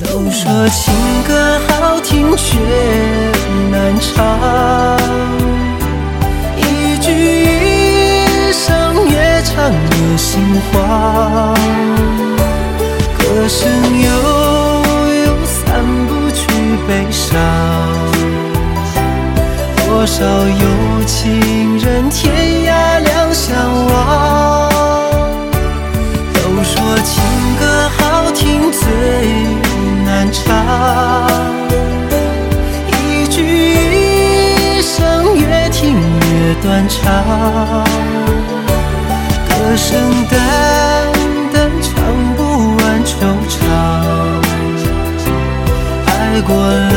都说情歌好听却难唱，一句一声越唱越心慌，歌声悠散不去悲伤，多少有情人天涯两相望。都说情歌好听最难唱，一句一声越听越断肠，歌声淡淡唱不完惆怅，爱过了